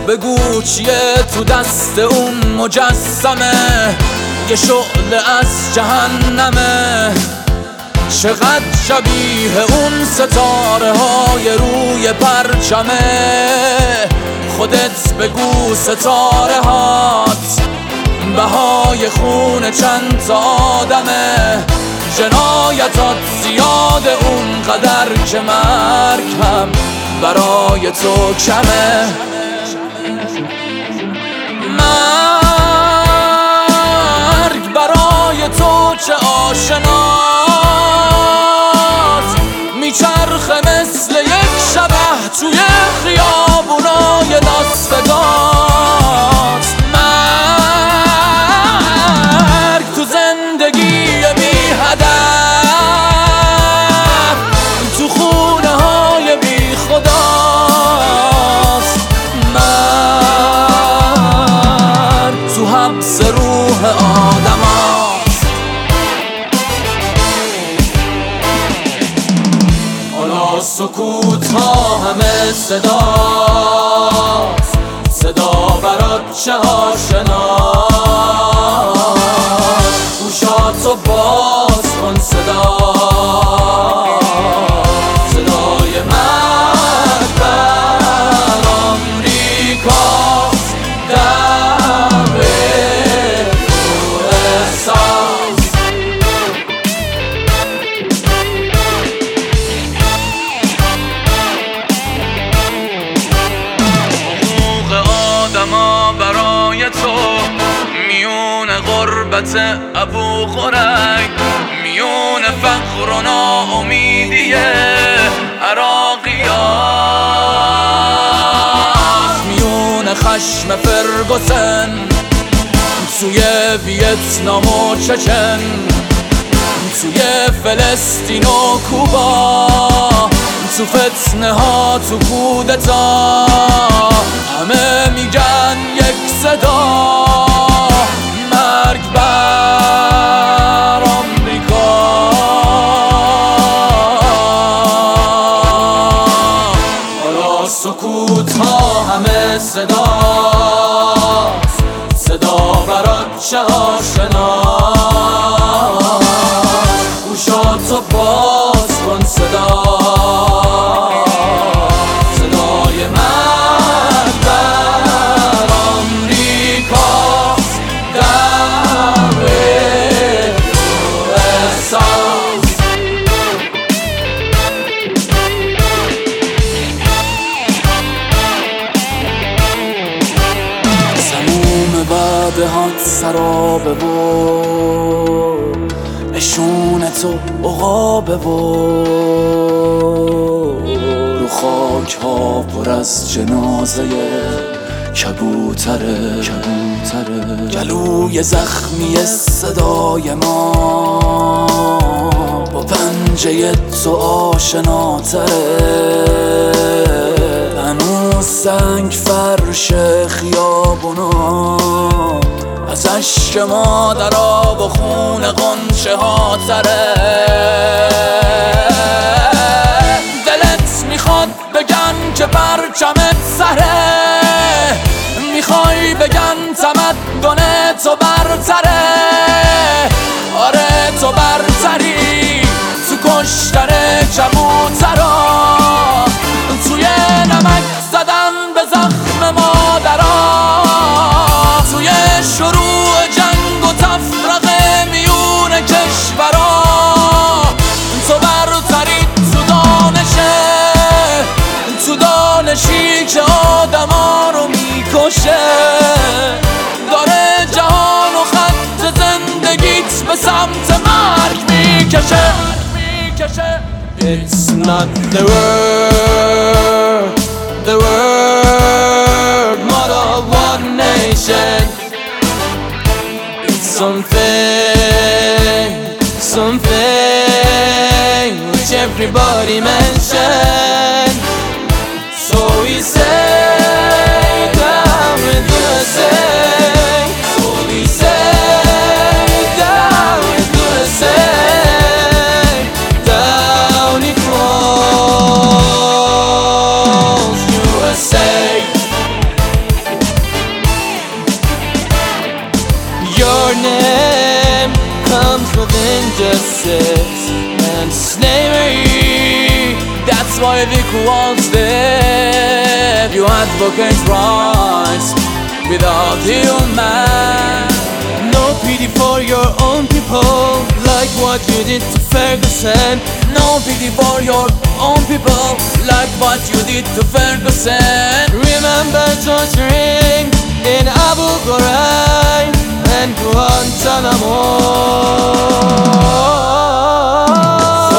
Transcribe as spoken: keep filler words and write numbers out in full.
بگو چیه تو دست اون مجسمه، یه شعله از جهنمه. چقدر شبیه اون ستاره های روی پرچمه. خودت بگو ستاره هات بهای خون چند تا آدمه. جنایتات زیاده اون قدر که مرگ هم برای تو کمه. مرگ برای تو چه آشناست، میچرخه مثل یک شبح توی خیابونای لاس وگاس. مرگ تو زندگی بی هدف، تو خونه های بی خداست. مرگ تو حبس روح آدم هاست. حالا سکوت ها همه صداست، صدا برات چه آشناست. گوشاتو باز کن صدا، صدای مرگ بر آمریکاست. در رو احساس حقوق آدما برای تو، میون غربت ابو قریب، میون فقر و ناامیدی عراقیات، میون خشم فرگوسن توی ویتنام و چچن، توی فلسطین و کوبا، تو فتنه ها تو کودتا. همه میگن یک صدا، مرگ بر آمریکا. حالا سکوت ها همه صداست، صدا برات چه آشناست. گوشاتو باز کن صدا، صدای مرگ بر آمریکاست. در رو احساس سموم وعده هات سرابه و نشون تو عقابه و رو خاک ها پر از جنازه کبوتره. کبوتره گلوی زخمی صدای ما با پنجه تو آشناتره. هنوز سنگ فرش خیابونا از عشق مادرها و خون غنچه ها تره. دلت میخواد بگن که پرچمت سره، میخوای بگن تمدن تو برتره. آره تو برتری تو کشتن کبوترا، توی نمک زدن به زخم مادرها، توی شروع جنگ و تفرقه میون کشورا. تو برتری تو دانشه، تو دانشی که آدما رو میکشه. داره جهان و خط زندگیت به سمت مرگ میکشه. It's not the word, the word, mother of one nation. It's something, something which everybody mention. So we say down with the same. So we say down with the same. Down it rolls, U S A. why Vic was there. You advocate rights without human. No pity for your own people, like what you did to Ferguson. No pity for your own people, like what you did to Ferguson. Remember torturing in Abu Ghraib and Guantanamo.